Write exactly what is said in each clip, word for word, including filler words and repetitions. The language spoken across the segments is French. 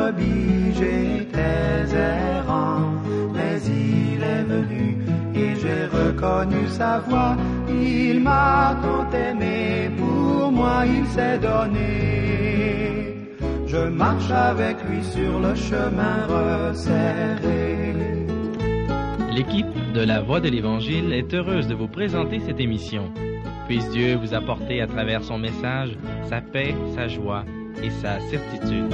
brebis, j'étais errant, mais il est venu et j'ai reconnu sa voix. Il m'a tant aimé, pour moi il s'est donné. Je marche avec lui sur le chemin resserré. L'équipe de La Voix de l'Évangile est heureuse de vous présenter cette émission. Puisse Dieu vous apporter à travers son message sa paix, sa joie et sa certitude.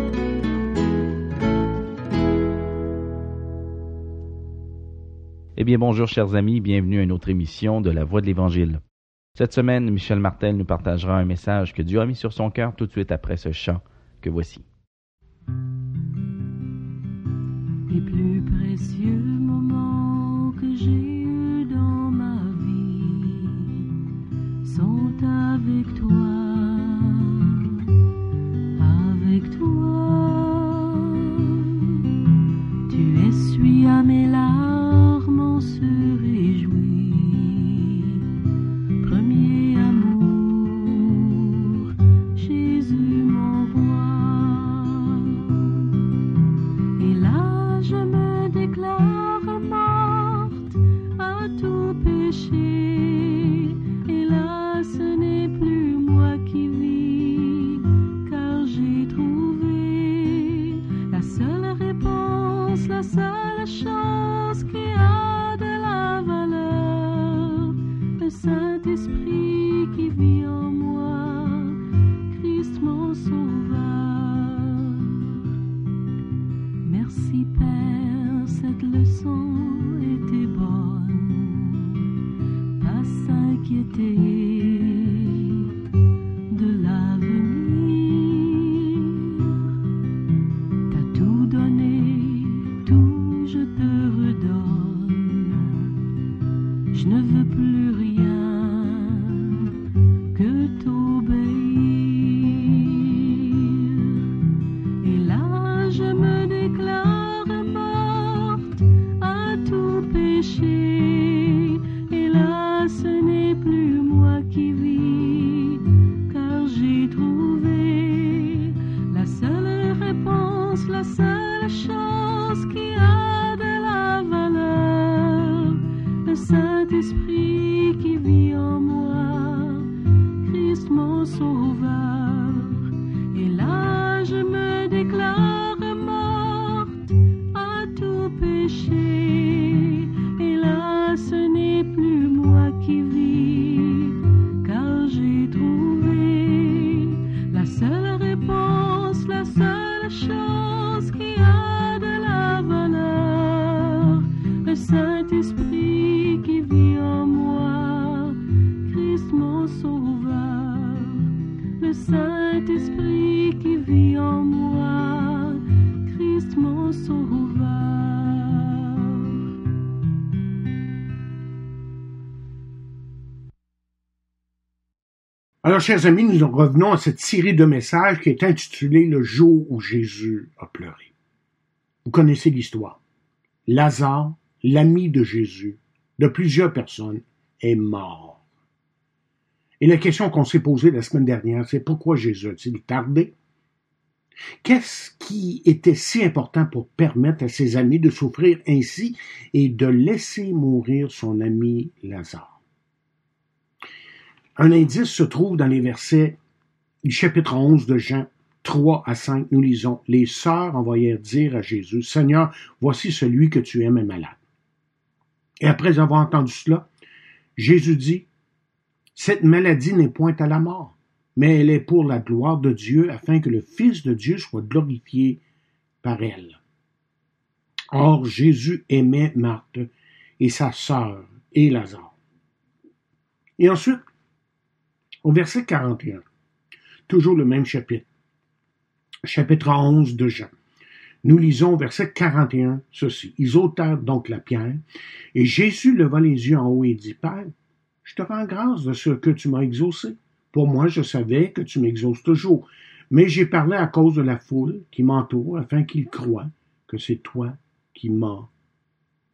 Eh bien, bonjour chers amis, bienvenue à une autre émission de La Voix de l'Évangile. Cette semaine, Michel Martel nous partagera un message que Dieu a mis sur son cœur tout de suite après ce chant que voici. Les plus précieux moments que j'ai eus dans ma vie sont avec toi, avec toi. Tu essuies à mes larmes, on se réjouit. Premier amour, Jésus mon roi. Et là je me déclare morte à tout péché. Et là ce n'est plus moi qui vis, car j'ai trouvé la seule réponse, la seule chose qui a de la valeur, le Saint-Esprit qui vit en moi, Christ mon Sauveur. Merci Père, cette leçon était bonne, pas s'inquiéter de l'avenir. T'as tout donné, tout je te redonne. Je ne veux plus rien que t'obéir. Et là je me déclare morte à tout péché. Et là ce n'est plus moi qui vis, car j'ai trouvé la seule réponse, la seule chose qui a de la valeur, le Saint-Esprit qui vit en moi, Christ mon Sauveur. Et là je me déclare morte à tout péché. Et là ce n'est plus moi qui vis, car j'ai trouvé la seule réponse, la seule chose qui a de la valeur, le Saint-Esprit qui vit en moi, Christ mon Sauveur. Le Saint-Esprit qui vit en moi, Christ mon Sauveur. Alors, chers amis, nous revenons à cette série de messages qui est intitulée « Le jour où Jésus a pleuré ». Vous connaissez l'histoire. Lazare, l'ami de Jésus, de plusieurs personnes, est mort. Et la question qu'on s'est posée la semaine dernière, c'est pourquoi Jésus a-t-il tardé? Qu'est-ce qui était si important pour permettre à ses amis de souffrir ainsi et de laisser mourir son ami Lazare? Un indice se trouve dans les versets du chapitre onze de Jean trois à cinq. Nous lisons « Les sœurs envoyèrent dire à Jésus, « Seigneur, voici celui que tu aimes est malade. » Et après avoir entendu cela, Jésus dit, « Cette maladie n'est point à la mort, mais elle est pour la gloire de Dieu, afin que le Fils de Dieu soit glorifié par elle. » Or, Jésus aimait Marthe et sa sœur et Lazare. Et ensuite, au verset quarante et un, toujours le même chapitre, chapitre onze de Jean, nous lisons au verset quarante et un ceci. Ils ôtèrent donc la pierre, et Jésus leva les yeux en haut et dit, « Père, je te rends grâce de ce que tu m'as exaucé. Pour moi, je savais que tu m'exauces toujours, mais j'ai parlé à cause de la foule qui m'entoure, afin qu'ils croient que c'est toi qui m'as exaucé. »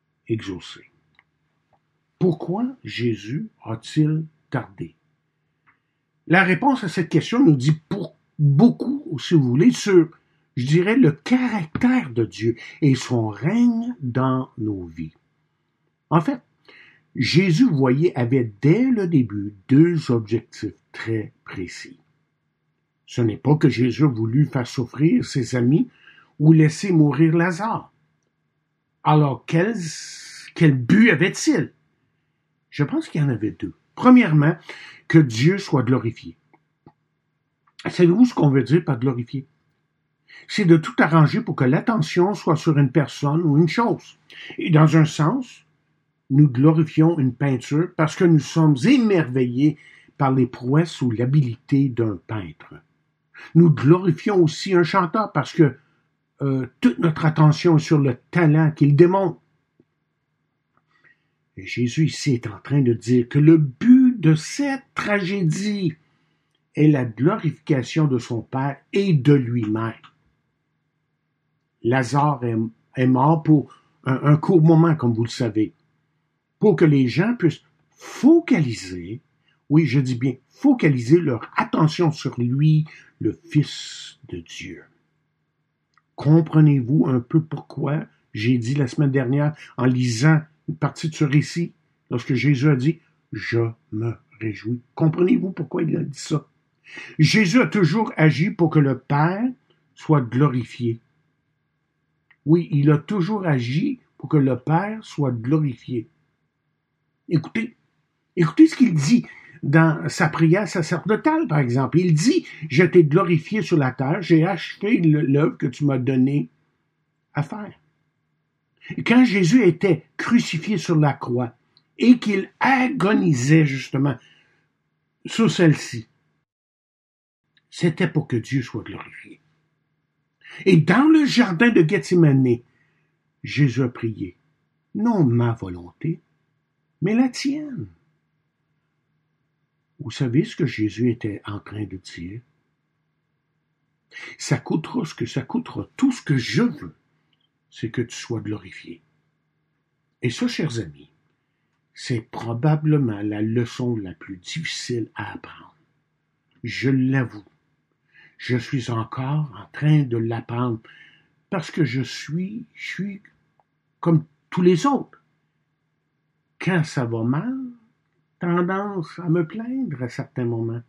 Pourquoi Jésus a-t-il tardé? La réponse à cette question nous dit pour beaucoup, si vous voulez, sur je dirais, le caractère de Dieu et son règne dans nos vies. En fait, Jésus voyait, avait dès le début deux objectifs très précis. Ce n'est pas que Jésus a voulu faire souffrir ses amis ou laisser mourir Lazare. Alors, quel, quel but avait-il? Je pense qu'il y en avait deux. Premièrement, que Dieu soit glorifié. Savez-vous ce qu'on veut dire par glorifier? C'est de tout arranger pour que l'attention soit sur une personne ou une chose. Et dans un sens, nous glorifions une peinture parce que nous sommes émerveillés par les prouesses ou l'habileté d'un peintre. Nous glorifions aussi un chanteur parce que euh, toute notre attention est sur le talent qu'il démontre. Et Jésus ici est en train de dire que le but de cette tragédie est la glorification de son Père et de lui-même. Lazare est, est mort pour un, un court moment, comme vous le savez, pour que les gens puissent focaliser, oui, je dis bien, focaliser leur attention sur lui, le Fils de Dieu. Comprenez-vous un peu pourquoi j'ai dit la semaine dernière, en lisant une partie de ce récit, lorsque Jésus a dit « Je me réjouis ». Comprenez-vous pourquoi il a dit ça? Jésus a toujours agi pour que le Père soit glorifié. Oui, il a toujours agi pour que le Père soit glorifié. Écoutez, écoutez ce qu'il dit dans sa prière sacerdotale, par exemple. Il dit « Je t'ai glorifié sur la terre, j'ai achevé l'œuvre que tu m'as donnée à faire. » Quand Jésus était crucifié sur la croix et qu'il agonisait justement sur celle-ci, c'était pour que Dieu soit glorifié. Et dans le jardin de Gethsémani, Jésus a prié, non ma volonté, mais la tienne. Vous savez ce que Jésus était en train de dire? Ça coûtera ce que ça coûtera. Tout ce que je veux, c'est que tu sois glorifié. Et ça, chers amis, c'est probablement la leçon la plus difficile à apprendre. Je l'avoue. Je suis encore en train de l'apprendre parce que je suis, je suis comme tous les autres. Quand ça va mal, tendance à me plaindre à certains moments.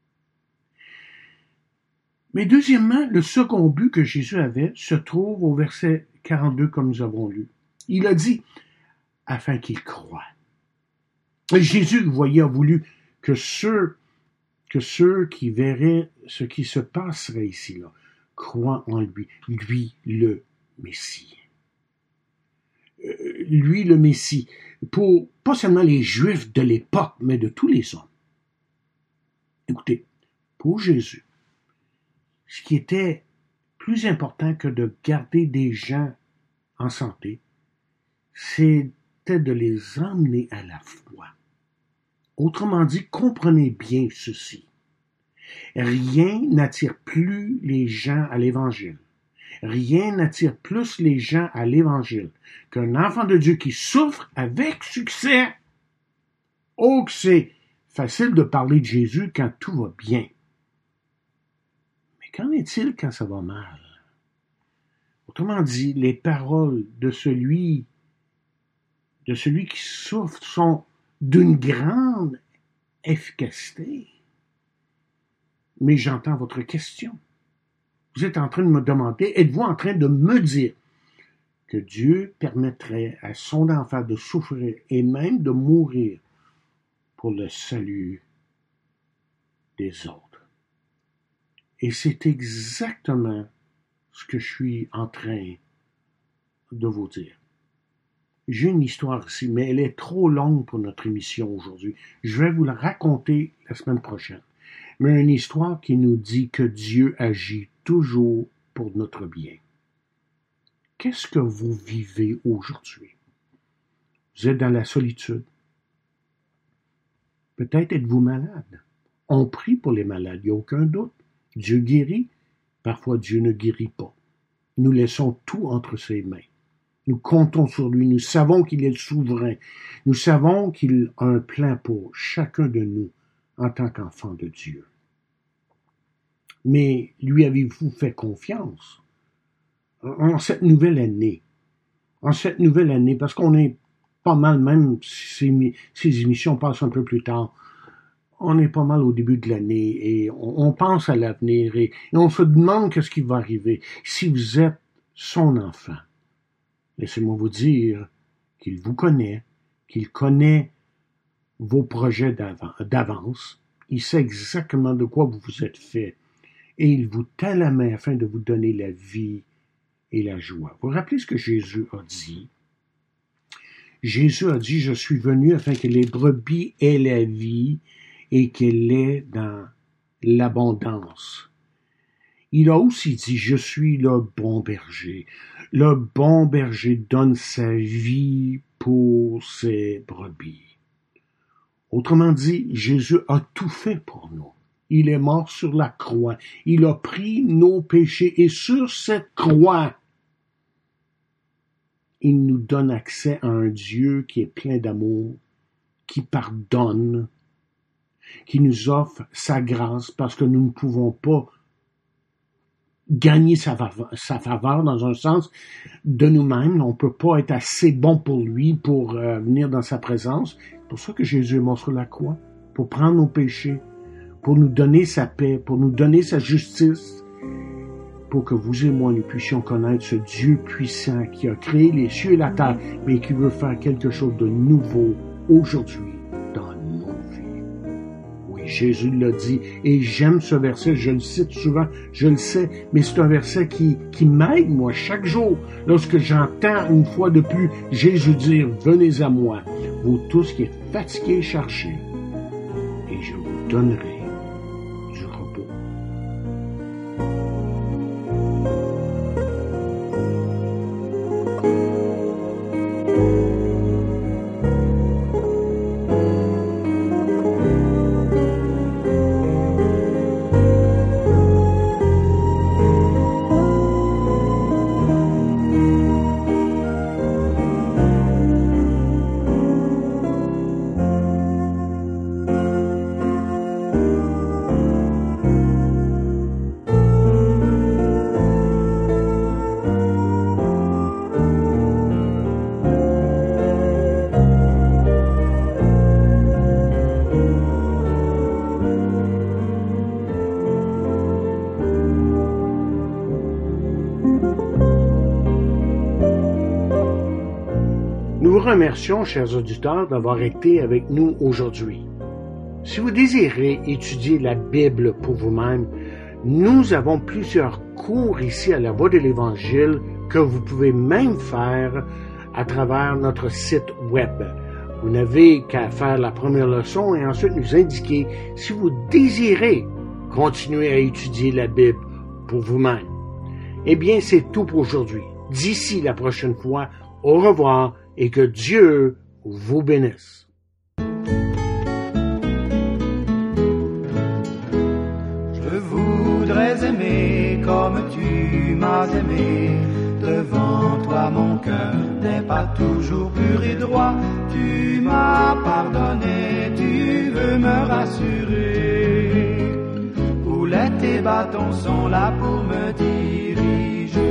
Mais deuxièmement, le second but que Jésus avait se trouve au verset quarante-deux comme nous avons lu. Il a dit, afin qu'il croie. Et Jésus, vous voyez, a voulu que ceux, que ceux qui verraient ce qui se passerait ici, là, croient en lui, lui le Messie. Euh, lui le Messie, pour pas seulement les Juifs de l'époque, mais de tous les hommes. Écoutez, pour Jésus, ce qui était plus important que de garder des gens en santé, c'était de les emmener à la foi. Autrement dit, comprenez bien ceci. Rien n'attire plus les gens à l'Évangile. Rien n'attire plus les gens à l'Évangile qu'un enfant de Dieu qui souffre avec succès. Oh, que c'est facile de parler de Jésus quand tout va bien. Mais qu'en est-il quand ça va mal? Autrement dit, les paroles de celui, de celui qui souffre sont d'une grande efficacité. Mais j'entends votre question. Vous êtes en train de me demander, êtes-vous en train de me dire que Dieu permettrait à son enfant de souffrir et même de mourir pour le salut des autres? Et c'est exactement ce que je suis en train de vous dire. J'ai une histoire ici, mais elle est trop longue pour notre émission aujourd'hui. Je vais vous la raconter la semaine prochaine. Mais une histoire qui nous dit que Dieu agit toujours pour notre bien. Qu'est-ce que vous vivez aujourd'hui? Vous êtes dans la solitude. Peut-être êtes-vous malade. On prie pour les malades, il n'y a aucun doute. Dieu guérit. Parfois, Dieu ne guérit pas. Nous laissons tout entre ses mains. Nous comptons sur lui. Nous savons qu'il est le souverain. Nous savons qu'il a un plan pour chacun de nous en tant qu'enfant de Dieu. Mais lui avez-vous fait confiance en cette nouvelle année, en cette nouvelle année, parce qu'on est pas mal, même si ces émissions passent un peu plus tard, on est pas mal au début de l'année et on, on pense à l'avenir et, et on se demande qu'est-ce qui va arriver. Si vous êtes son enfant, laissez-moi vous dire qu'il vous connaît, qu'il connaît vos projets d'avance, il sait exactement de quoi vous vous êtes fait et il vous tend la main afin de vous donner la vie et la joie. Vous vous rappelez ce que Jésus a dit? Jésus a dit, je suis venu afin que les brebis aient la vie et qu'elle est dans l'abondance. Il a aussi dit, je suis le bon berger. Le bon berger donne sa vie pour ses brebis. Autrement dit, Jésus a tout fait pour nous. Il est mort sur la croix. Il a pris nos péchés et sur cette croix, il nous donne accès à un Dieu qui est plein d'amour, qui pardonne, qui nous offre sa grâce parce que nous ne pouvons pas gagner sa faveur, sa faveur dans un sens de nous-mêmes. On ne peut pas être assez bon pour lui pour euh, venir dans sa présence. C'est pour ça que Jésus est mort sur la croix, pour prendre nos péchés, pour nous donner sa paix, pour nous donner sa justice, pour que vous et moi nous puissions connaître ce Dieu puissant qui a créé les cieux et la terre, mais qui veut faire quelque chose de nouveau aujourd'hui dans nos vies. Oui, Jésus l'a dit, et j'aime ce verset, je le cite souvent, je le sais, mais c'est un verset qui, qui m'aide, moi, chaque jour, lorsque j'entends une fois de plus Jésus dire, venez à moi, vous tous qui êtes fatigués et chargés, et je vous donnerai du repos. Nous vous remercions, chers auditeurs, d'avoir été avec nous aujourd'hui. Si vous désirez étudier la Bible pour vous-même, nous avons plusieurs cours ici à la Voix de l'Évangile que vous pouvez même faire à travers notre site web. Vous n'avez qu'à faire la première leçon et ensuite nous indiquer si vous désirez continuer à étudier la Bible pour vous-même. Eh bien, c'est tout pour aujourd'hui. D'ici la prochaine fois, au revoir et que Dieu vous bénisse. Je voudrais aimer comme tu m'as aimé. Devant toi mon cœur n'est pas toujours pur et droit. Tu m'as pardonné, tu veux me rassurer. Houlette et bâtons sont là pour me diriger.